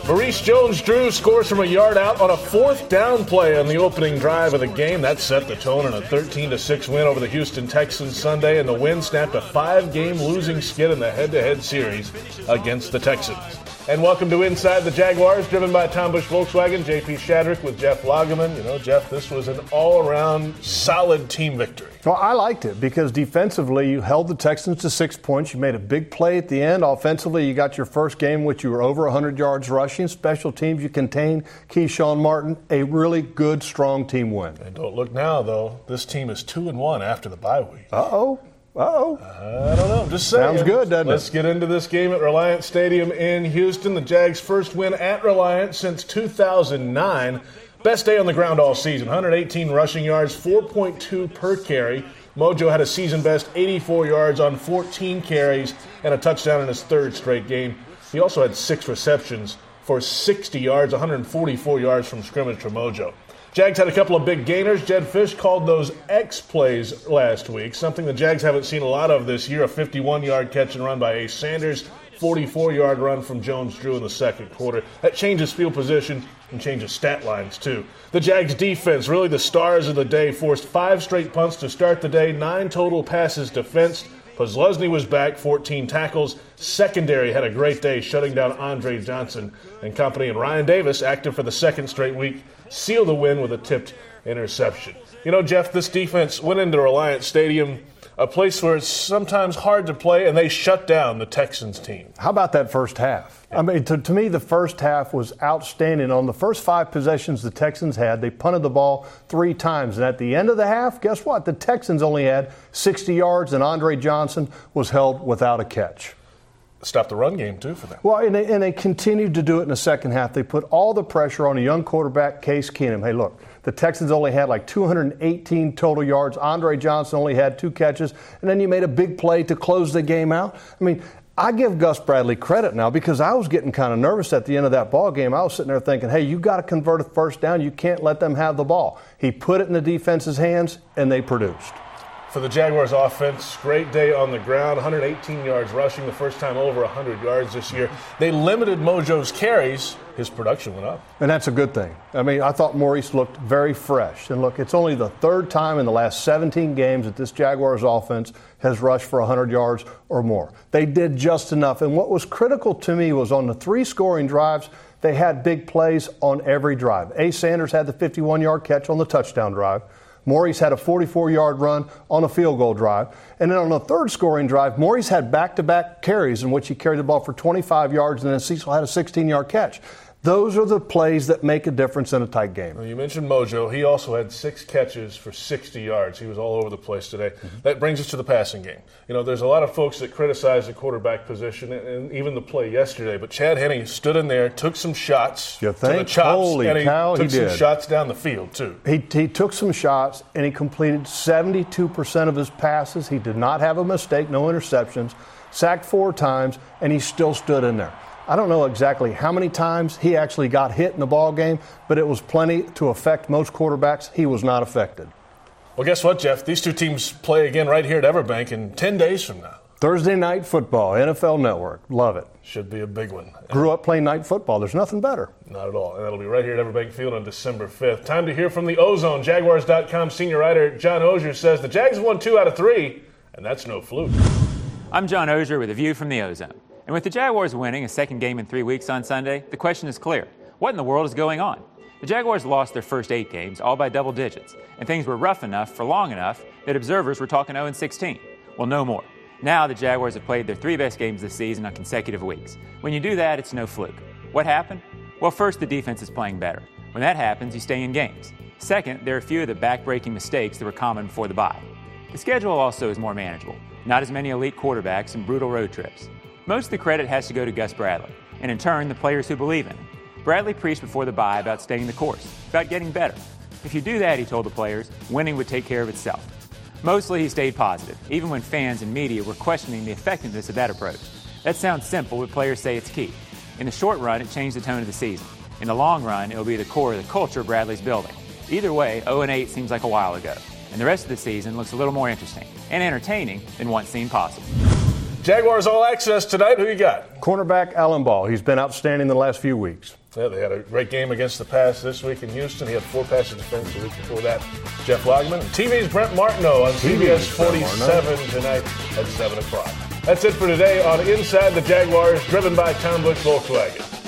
Maurice Jones-Drew scores from a yard out on a fourth down play on the opening drive of the game. That set the tone in a 13-6 win over the Houston Texans Sunday, and the win snapped a 5-game losing skid in the head-to-head series against the Texans. And welcome to Inside the Jaguars, driven by Tom Busch Volkswagen, J.P. Shadrick with Jeff Lageman. You know, Jeff, this was an all-around solid team victory. Well, I liked it because defensively you held the Texans to 6 points. You made a big play at the end. Offensively, you got your first game in which you were over 100 yards rushing. Special teams, you contained Keyshawn Martin. A really good, strong team win. And don't look now, though. This team is 2-1 after the bye week. Uh-oh. I don't know. Just saying. Sounds good, doesn't it? Let's get into this game at Reliant Stadium in Houston. The Jags' first win at Reliant since 2009. Best day on the ground all season. 118 rushing yards, 4.2 per carry. Mojo had a season-best 84 yards on 14 carries and a touchdown in his third straight game. He also had 6 receptions for 60 yards, 144 yards from scrimmage for Mojo. Jags had a couple of big gainers. Jedd Fisch called those X plays last week, something the Jags haven't seen a lot of this year. A 51-yard catch and run by Ace Sanders, 44-yard run from Jones-Drew in the second quarter. That changes field position and changes stat lines, too. The Jags defense, really the stars of the day, forced 5 straight punts to start the day, 9 total passes defensed. Posluszny was back, 14 tackles. Secondary had a great day, shutting down Andre Johnson and company. And Ryan Davis, active for the second straight week, sealed the win with a tipped interception. You know, Jeff, this defense went into Reliant Stadium, a place where it's sometimes hard to play, and they shut down the Texans team. How about that first half? Yeah. I mean, to me, the first half was outstanding. On the first 5 possessions the Texans had, they punted the ball 3 times. And at the end of the half, guess what? The Texans only had 60 yards, and Andre Johnson was held without a catch. Stopped the run game, too, for them. Well, and they continued to do it in the second half. They put all the pressure on a young quarterback, Case Keenum. Hey, look, the Texans only had like 218 total yards. Andre Johnson only had 2 catches. And then you made a big play to close the game out. I mean, I give Gus Bradley credit now because I was getting kind of nervous at the end of that ball game. I was sitting there thinking, hey, you got to convert a first down. You can't let them have the ball. He put it in the defense's hands, and they produced. For the Jaguars offense, great day on the ground, 118 yards rushing, the first time over 100 yards this year. They limited Mojo's carries. His production went up. And that's a good thing. I mean, I thought Maurice looked very fresh. And look, it's only the 3rd time in the last 17 games that this Jaguars offense has rushed for 100 yards or more. They did just enough. And what was critical to me was on the 3 scoring drives, they had big plays on every drive. Ace Sanders had the 51-yard catch on the touchdown drive. Maurice had a 44-yard run on a field goal drive. And then on the 3rd scoring drive, Maurice had back-to-back carries in which he carried the ball for 25 yards, and then Cecil had a 16-yard catch. Those are the plays that make a difference in a tight game. Well, you mentioned Mojo. He also had 6 catches for 60 yards. He was all over the place today. Mm-hmm. That brings us to the passing game. You know, there's a lot of folks that criticize the quarterback position and even the play yesterday. But Chad Henne stood in there, took some shots to the chops, Holy and he cow, took he some did. shots down the field, too. He took some shots, and he completed 72% of his passes. He did not have a mistake, no interceptions, sacked 4 times, and he still stood in there. I don't know exactly how many times he actually got hit in the ball game, but it was plenty to affect most quarterbacks. He was not affected. Well, guess what, Jeff? These 2 teams play again right here at Everbank in 10 days from now. Thursday Night Football, NFL Network. Love it. Should be a big one. Grew up playing night football. There's nothing better. Not at all. And that'll be right here at Everbank Field on December 5th. Time to hear from the Ozone. Jaguars.com senior writer John Oehser says the Jags have won 2 out of 3, and that's no fluke. I'm John Oehser with a view from the Ozone. And with the Jaguars winning a second game in 3 weeks on Sunday, the question is clear. What in the world is going on? The Jaguars lost their first 8 games, all by double digits, and things were rough enough for long enough that observers were talking 0-16. Well, no more. Now the Jaguars have played their 3 best games this season on consecutive weeks. When you do that, it's no fluke. What happened? Well, first, the defense is playing better. When that happens, you stay in games. Second, there are a few of the back-breaking mistakes that were common before the bye. The schedule also is more manageable. Not as many elite quarterbacks and brutal road trips. Most of the credit has to go to Gus Bradley, and in turn, the players who believe in him. Bradley preached before the bye about staying the course, about getting better. If you do that, he told the players, winning would take care of itself. Mostly he stayed positive, even when fans and media were questioning the effectiveness of that approach. That sounds simple, but players say it's key. In the short run, it changed the tone of the season. In the long run, it'll be the core of the culture Bradley's building. Either way, 0-8 seems like a while ago, and the rest of the season looks a little more interesting and entertaining than once seemed possible. Jaguars All Access tonight. Who you got? Cornerback Alan Ball. He's been outstanding the last few weeks. Yeah, they had a great game against the pass this week in Houston. He had 4 passes defense the week before that. Jeff Lageman. TV's Brent Martineau on CBS 47 tonight at 7 o'clock. That's it for today on Inside the Jaguars, driven by Tom Busch Volkswagen.